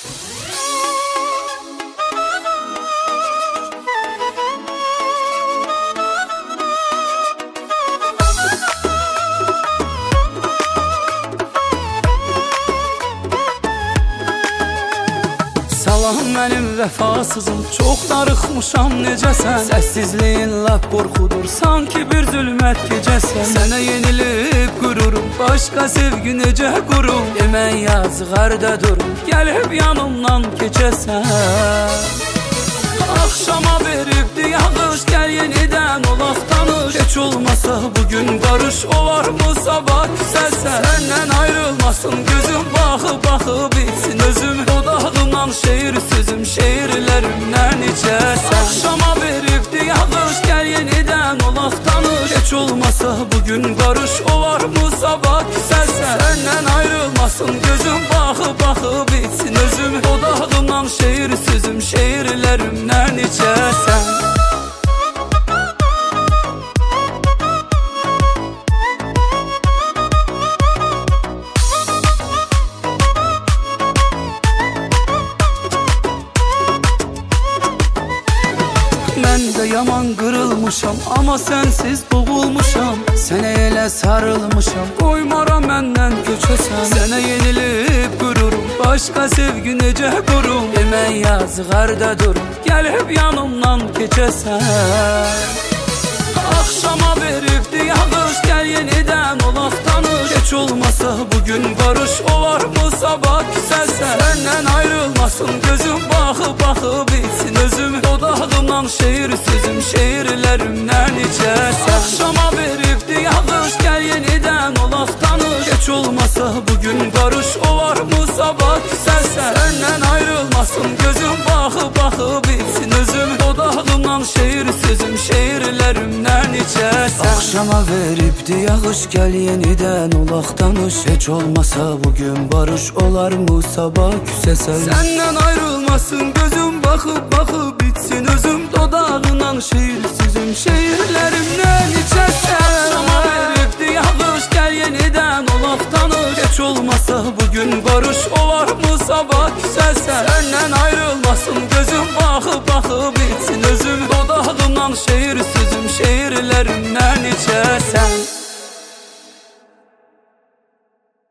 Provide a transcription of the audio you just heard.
Salam mənim vəfasızım, çox darıxmışam necəsən? Səssizliyin lap qorxudur, sanki bir zülmət gecəsən. Sənə yenilib qururum, başqa sevgi necə qurum? Demən yazıq harda durum, gəlib yanımdan keçəsən. Axşama veribdi yağış, gəl yenidən olaq tanış. Heç olmasa bugün barış, olar mı sabah küsəsən? Səndən ayrılmasın gözüm, baxıb baxıb bitsin özüm. Dodağımdan şeir sözüm, şeirlərimdən içəsən. Axşama veribdi yağış, gəl yenidən olaq tanış. Heç olmasa bugün barış, olar mı sabah küsəsən? Səndən ayrılmasın gözüm, baxıb baxıb bitsin özüm. Dodağımdan şeir sözüm, şeirlərimdən içəsən. Mən də yaman qırılmışam, amma sənsiz boğulmuşam. Sənə elə sarılmışam, qoymaram məndən köçəsən. Sənə yenilib qururum, başqa sevgi necə qurum? Demən yazıq harda durum, gəlib yanımdan keçəsən. Axşama veribdi yağış, gəl yenidən olaq tanış. Heç olmasa bugün barış, olar mı sabah küsəsən? Səndən ayrılmasın gözüm, baxıb baxıb bitsin özüm. Dodağımdan şeir sözüm, şeirlərimdən içəsən. Axşama veribdi yağış, gəl yenidən olaq tanış. Heç olmasa bugün barış, olar mı sabah küsəsən? Səndən ayrılmasın gözüm, baxıb baxıb bitsin özüm. Dodağımdan şeir sözüm, şeirlərimdən içəsən. Axşama veribdi yağış, gəl yenidən olaq tanış. Heç olmasa bugün barış, olar mı sabah küsəsən? Səndən ayrılmasın gözüm, baxıb baxıb bitsin özüm. Dodağından şeir sözüm, şeir